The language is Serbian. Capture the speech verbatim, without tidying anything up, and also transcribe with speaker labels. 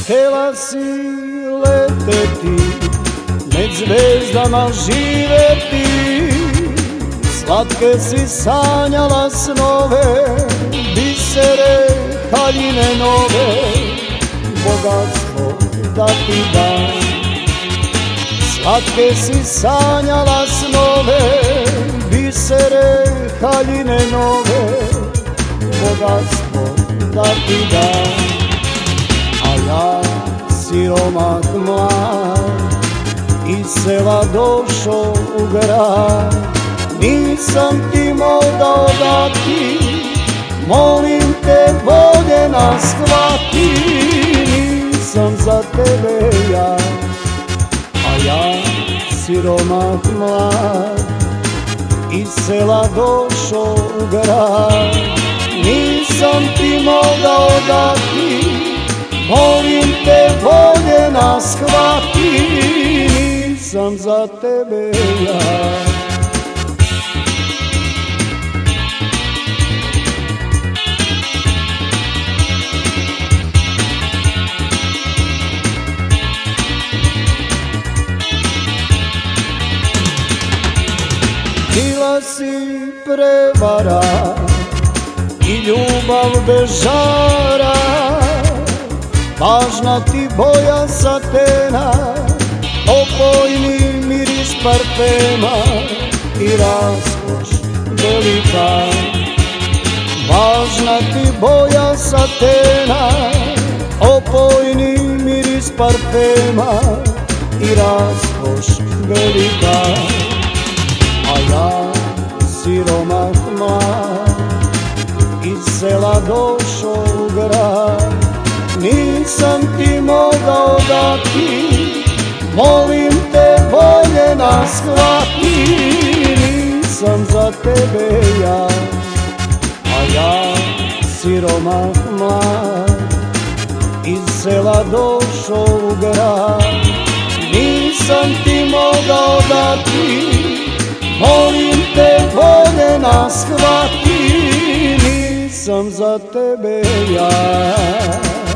Speaker 1: Htela si leteti, med zvezdama živeti, slatke si sanjala snove, bisere, haljine nove, bogatstvo da ti dam. Slatke si sanjala snove, bisere, haljine nove, bogatstvo da ti dam. A ja, siromah mlad, iz sela došao u grad, nisam ti mogao dati, molim te voljena shvati, nisam za tebe ja. A ja, siromah mlad, iz sela došao u grad, nisam ti mogao dati, molim te voljena shvati, nisam za tebe ja. Bila si prevara i ljubav bez žara, važna ti boja satena, opojni miris parfema i raskoš velika. Važna ti boja satena, opojni miris parfema i raskoš velika. A ja, siromah mlad, iz sela došao u grad, nisam ti mogao dati, molim te voljena shvati, nisam za tebe ja. A ja, siromah mlad, iz sela došao u grad, nisam ti mogao dati, molim te voljena shvati, nisam za tebe ja.